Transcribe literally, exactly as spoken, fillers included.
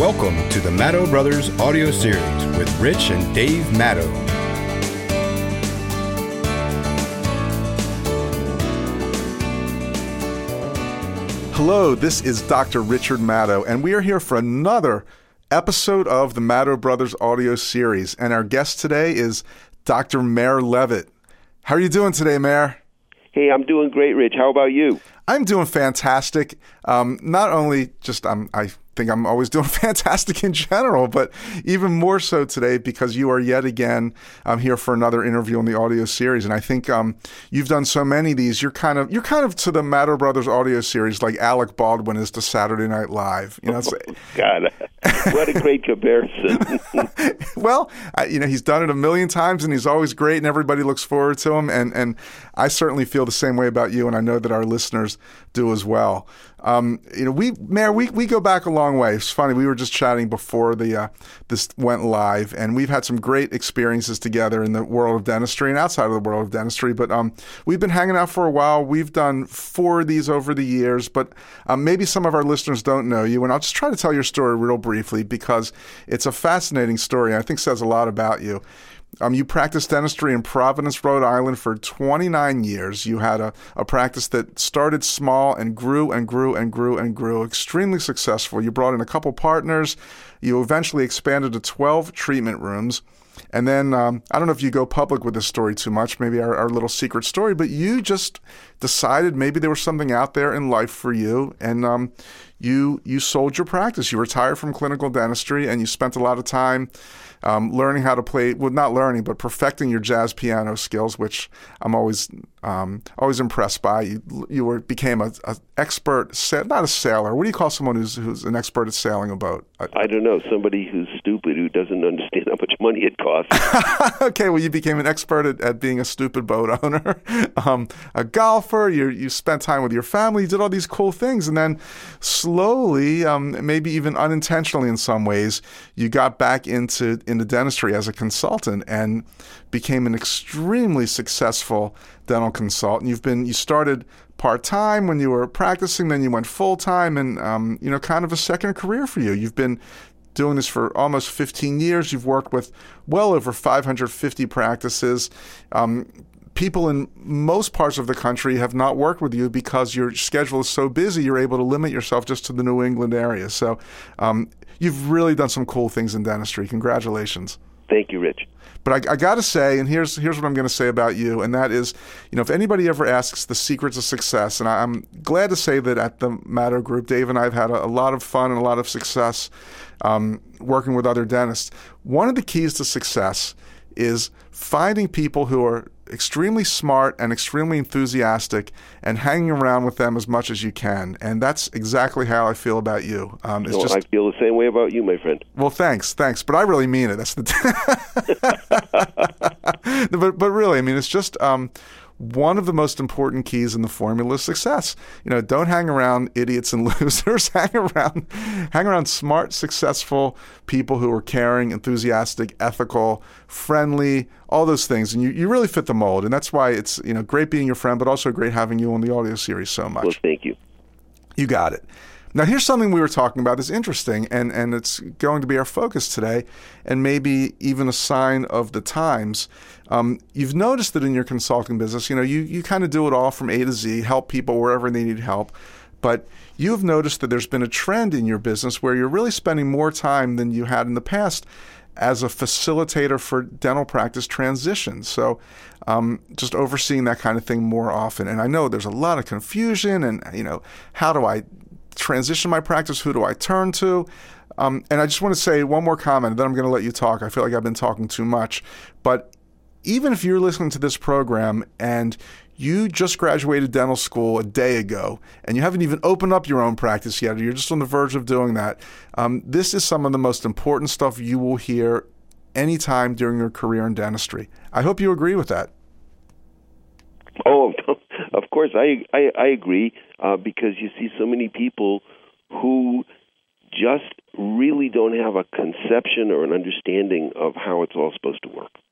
Welcome to the Maddow Brothers audio series with Rich and Dave Maddow. Hello, this is Doctor Richard Maddow, and we are here for another episode of the Maddow Brothers audio series. And our guest today is Doctor Meir Levitt. How are you doing today, Meir? Hey, I'm doing great, Rich. How about you? I'm doing fantastic. Um, not only just um, I think I'm always doing fantastic in general, but even more so today because you are yet again um, here for another interview on the audio series. And I think um, you've done so many of these. You're kind of you're kind of to the Maddow Brothers audio series like Alec Baldwin is to Saturday Night Live. You know, it's, oh, God, what a great comparison. Well, I, you know, he's done it a million times, and he's always great, and everybody looks forward to him. And and I certainly feel the same way about you, and I know that our listeners do as well. Um, you know, we, Meir, we we go back a long way. It's funny. We were just chatting before the uh, this went live, and we've had some great experiences together in the world of dentistry and outside of the world of dentistry. But um, we've been hanging out for a while. We've done four of these over the years, but um, maybe some of our listeners don't know you, and I'll just try to tell your story real briefly because it's a fascinating story, and I think says a lot about you. Um, you practiced dentistry in Providence, Rhode Island for twenty-nine years. You had a, a practice that started small and grew and grew and grew and grew, extremely successful. You brought in a couple partners. You eventually expanded to twelve treatment rooms. And then, um, I don't know if you go public with this story too much, maybe our, our little secret story, but you just decided maybe there was something out there in life for you, and um, you you sold your practice. You retired from clinical dentistry, and you spent a lot of time Um, learning how to play, well, not learning, but perfecting your jazz piano skills, which I'm always um, always impressed by. You you were became a, a expert, sa- not a sailor. What do you call someone who's who's an expert at sailing a boat? I don't know, somebody who's stupid, who doesn't understand how much money it costs. Okay, well, you became an expert at, at being a stupid boat owner, um, a golfer. You you spent time with your family. You did all these cool things, and then slowly, um, maybe even unintentionally in some ways, you got back into into dentistry as a consultant and became an extremely successful dental consultant. You've been you started part-time when you were practicing, then you went full-time, and um, you know, kind of a second career for you. You've been doing this for almost fifteen years. You've worked with well over five hundred fifty practices. Um, people in most parts of the country have not worked with you because your schedule is so busy, you're able to limit yourself just to the New England area. So um, you've really done some cool things in dentistry. Congratulations. Thank you, Rich. But I, I got to say, and here's here's what I'm going to say about you, and that is, you know, if anybody ever asks the secrets of success, and I, I'm glad to say that at the Maddow Group, Dave and I have had a, a lot of fun and a lot of success um, working with other dentists. One of the keys to success is finding people who are extremely smart and extremely enthusiastic and hanging around with them as much as you can. And that's exactly how I feel about you. Um, it's no, just, I feel the same way about you, my friend. Well, thanks, thanks. But I really mean it. That's the t- but, but really, I mean, it's just um, one of the most important keys in the formula of success. You know, don't hang around idiots and losers. hang around, hang around smart, successful people who are caring, enthusiastic, ethical, friendly, all those things. And you, you really fit the mold. And that's why it's, you know, great being your friend, but also great having you on the audio series so much. Well, thank you. You got it. Now, here's something we were talking about that's interesting, and, and it's going to be our focus today, and maybe even a sign of the times. Um, you've noticed that in your consulting business, you know, you, you kind of do it all from A to Z, help people wherever they need help. But you've noticed that there's been a trend in your business where you're really spending more time than you had in the past as a facilitator for dental practice transitions. So um, just overseeing that kind of thing more often. And I know there's a lot of confusion and, you know, how do I transition my practice? Who do I turn to? Um, and I just want to say one more comment, and then I'm going to let you talk. I feel like I've been talking too much. But even if you're listening to this program and you just graduated dental school a day ago and you haven't even opened up your own practice yet, or you're just on the verge of doing that, um, this is some of the most important stuff you will hear anytime during your career in dentistry. I hope you agree with that. Oh, of course, I I, I agree, uh, because you see so many people who just really don't have a conception or an understanding of how it's all supposed to work.